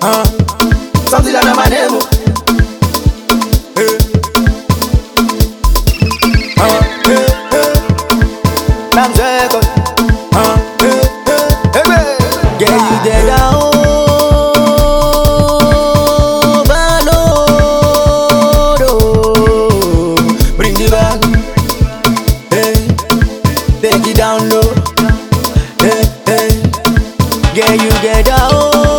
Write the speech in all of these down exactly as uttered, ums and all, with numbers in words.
uh, something that my name. Hey. Uh, hey, hey. I'm second. Uh, hey, hey, hey, hey. Yeah, you get down. Overload, oh. Bring it back. Hey, take it down low. Hey, hey. Yeah, you get down.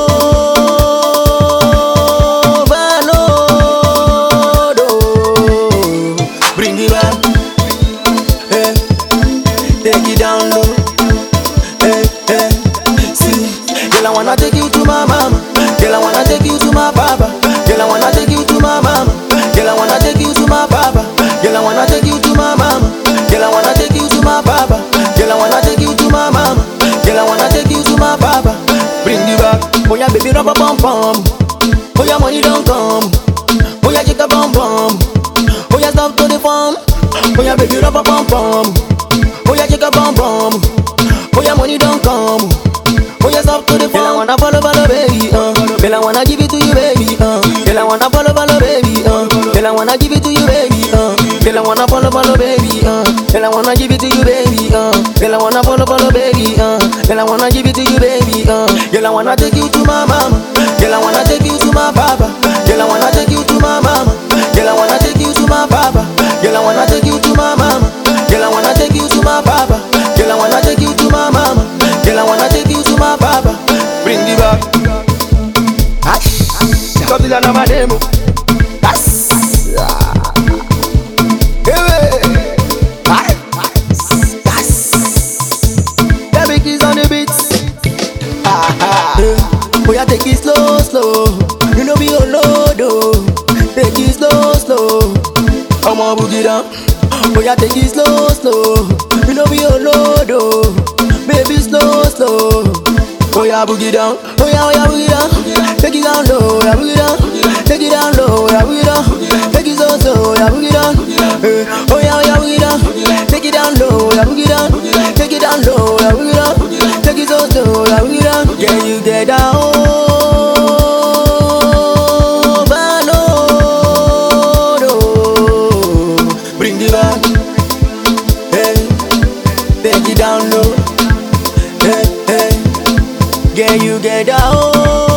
Overload, oh. Bring it back. Hey, take it down low. Hey, hey. See, girl, I wanna take you to my mama. Girl, I wanna take you to my papa. Girl, I wanna take you to my mama. Girl, I wanna take you to my papa. Girl, I wanna take you to my mama. Girl, I wanna take you to my papa. Girl, I wanna take you to my mama. Girl, I wanna take you to my papa. Bring it back. Oh yeah, baby, rubber bum bum. Oh yeah, money don't come. Oh yeah, chica bum bum. Oh yeah, stop to the farm. Oh yeah, baby, rubber bum bum. Oh yeah, chica bum bum. Oh yeah, money don't come. Oh yeah, stop to the farm. Girl, I wanna follow, follow, baby. Uh. Girl, I wanna give it to you, baby. Uh. Girl, I wanna follow, follow, baby. Uh. Girl, I wanna give it to you, baby. Uh. Girl, I wanna follow, follow, baby. Uh. Girl, I wanna give it to you, baby. Uh. Girl, I wanna follow, follow, baby. Uh. Girl, I wanna give it to you, baby. Uh. Girl, I wanna take you to my mama. Girl, I wanna take you to my papa. Girl, I wanna take you to my mama. Girl, I wanna take you to my papa. Girl, I wanna take you to my mama. Girl, I wanna take you to my papa. Girl, I wanna take you to my mama. Girl, I wanna take you to my papa. Bring it back. Something that my name. That's the big keys on the beats. Oh yeah, take it slow, slow. You know we all load, oh. Take it slow, slow. Come on, boogie down. Oh yeah, take it slow, slow. You know we all load, oh. Baby, slow, slow. Oh yeah, boogie down. Oh yeah, oh yeah, boogie down. Take it down low, yeah, boogie down. Take it down low, yeah, boogie down. Take it so slow, yeah, boogie down. Eh, oh yeah, oh yeah, boogie down. Take it down low, yeah, boogie down. Take it down low, yeah, boogie down. Take it so slow, yeah, boogie down. Yeah, you get down. Overload, oh. Bring it back. Hey, take it down low. Hey, hey. Yeah, you get down.